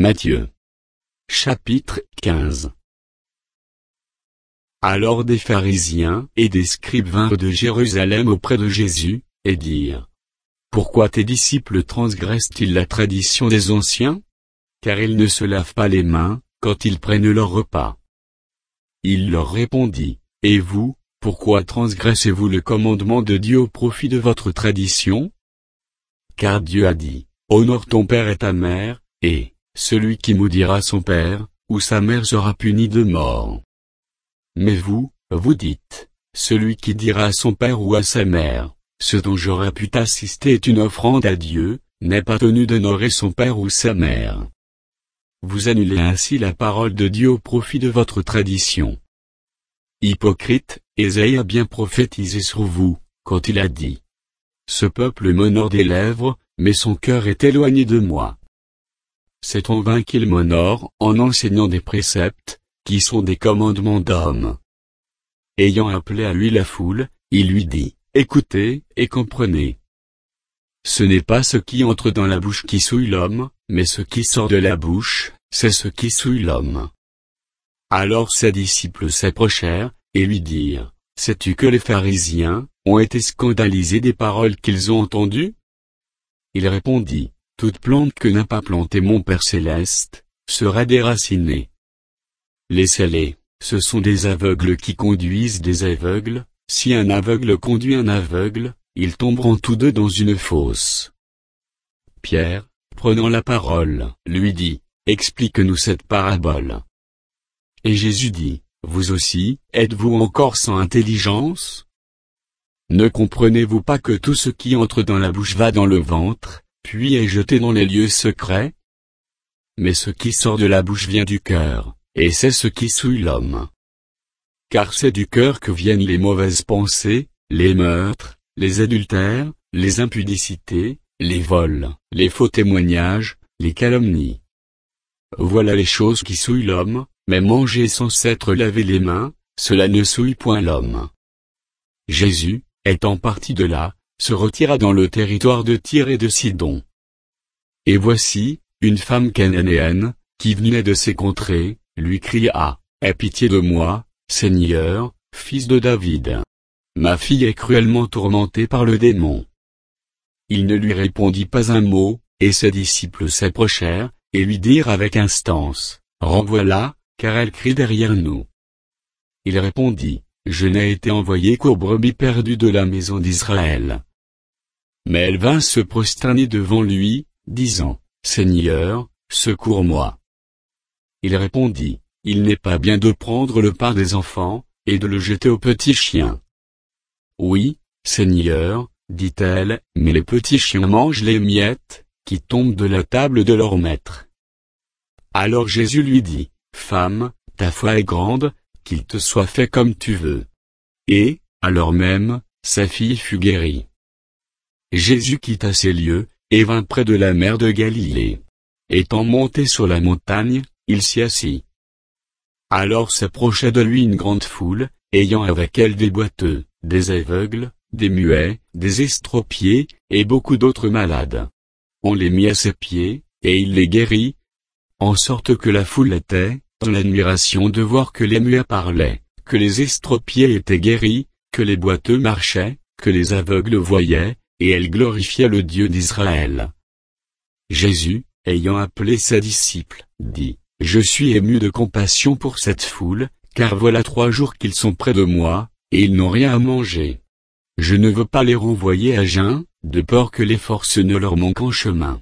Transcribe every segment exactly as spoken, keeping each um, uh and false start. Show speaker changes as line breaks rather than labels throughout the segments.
Matthieu. Chapitre quinze. Alors des pharisiens et des scribes vinrent de Jérusalem auprès de Jésus, et dirent: Pourquoi tes disciples transgressent-ils la tradition des anciens? Car ils ne se lavent pas les mains, quand ils prennent leur repas. Il leur répondit: Et vous, pourquoi transgressez-vous le commandement de Dieu au profit de votre tradition? Car Dieu a dit: Honore ton père et ta mère, et celui qui maudira son père ou sa mère sera puni de mort. Mais vous, vous dites: Celui qui dira à son père ou à sa mère, ce dont j'aurais pu t'assister est une offrande à Dieu, n'est pas tenu d'honorer son père ou sa mère. Vous annulez ainsi la parole de Dieu au profit de votre tradition. Hypocrite, Ésaïe a bien prophétisé sur vous, quand il a dit: Ce peuple m'honore des lèvres, mais son cœur est éloigné de moi. C'est en vain qu'il m'honore, en enseignant des préceptes, qui sont des commandements d'hommes. Ayant appelé à lui la foule, il lui dit: Écoutez, et comprenez. Ce n'est pas ce qui entre dans la bouche qui souille l'homme, mais ce qui sort de la bouche, c'est ce qui souille l'homme. Alors ses disciples s'approchèrent, et lui dirent: Sais-tu que les pharisiens ont été scandalisés des paroles qu'ils ont entendues? Il répondit: Toute plante que n'a pas plantée mon Père céleste, sera déracinée. Laissez-les, ce sont des aveugles qui conduisent des aveugles. Si un aveugle conduit un aveugle, ils tomberont tous deux dans une fosse. Pierre, prenant la parole, lui dit: Explique-nous cette parabole. Et Jésus dit: Vous aussi, êtes-vous encore sans intelligence? Ne comprenez-vous pas que tout ce qui entre dans la bouche va dans le ventre, puis est jeté dans les lieux secrets? Mais ce qui sort de la bouche vient du cœur, et c'est ce qui souille l'homme. Car c'est du cœur que viennent les mauvaises pensées, les meurtres, les adultères, les impudicités, les vols, les faux témoignages, les calomnies. Voilà les choses qui souillent l'homme, mais manger sans s'être lavé les mains, cela ne souille point l'homme. Jésus, étant parti de là, se retira dans le territoire de Tyr et de Sidon. Et voici, une femme cananéenne, qui venait de ces contrées, lui cria: Aie pitié de moi, Seigneur, fils de David. Ma fille est cruellement tourmentée par le démon. Il ne lui répondit pas un mot, et ses disciples s'approchèrent, et lui dirent avec instance: Renvoie-la, car elle crie derrière nous. Il répondit: Je n'ai été envoyé qu'aux brebis perdues de la maison d'Israël. Mais elle vint se prosterner devant lui, disant: Seigneur, secours-moi. Il répondit: Il n'est pas bien de prendre le pain des enfants, et de le jeter aux petits chiens. Oui, Seigneur, dit-elle, mais les petits chiens mangent les miettes, qui tombent de la table de leur maître. Alors Jésus lui dit: Femme, ta foi est grande, qu'il te soit fait comme tu veux. Et, alors même, sa fille fut guérie. Jésus quitta ces lieux, et vint près de la mer de Galilée. Étant monté sur la montagne, il s'y assit. Alors s'approcha de lui une grande foule, ayant avec elle des boiteux, des aveugles, des muets, des estropiés, et beaucoup d'autres malades. On les mit à ses pieds, et il les guérit, en sorte que la foule était, dans l'admiration de voir que les muets parlaient, que les estropiés étaient guéris, que les boiteux marchaient, que les aveugles voyaient, et elle glorifiait le Dieu d'Israël. Jésus, ayant appelé ses disciples, dit: Je suis ému de compassion pour cette foule, car voilà trois jours qu'ils sont près de moi, et ils n'ont rien à manger. Je ne veux pas les renvoyer à jeun, de peur que les forces ne leur manquent en chemin.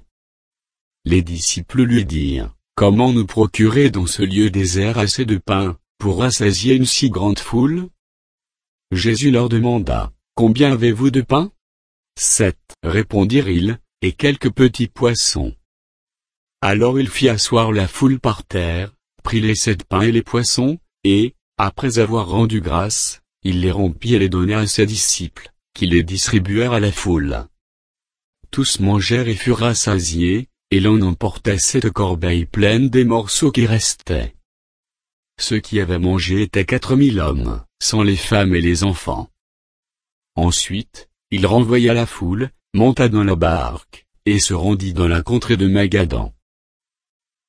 Les disciples lui dirent: Comment nous procurer dans ce lieu désert assez de pain, pour rassasier une si grande foule? Jésus leur demanda: Combien avez-vous de pain? Sept, répondirent-ils, et quelques petits poissons. Alors il fit asseoir la foule par terre, prit les sept pains et les poissons, et, après avoir rendu grâce, il les rompit et les donna à ses disciples, qui les distribuèrent à la foule. Tous mangèrent et furent rassasiés, et l'on emporta sept corbeilles pleines des morceaux qui restaient. Ceux qui avaient mangé étaient quatre mille hommes, sans les femmes et les enfants. Ensuite, il renvoya la foule, monta dans la barque, et se rendit dans la contrée de Magadan.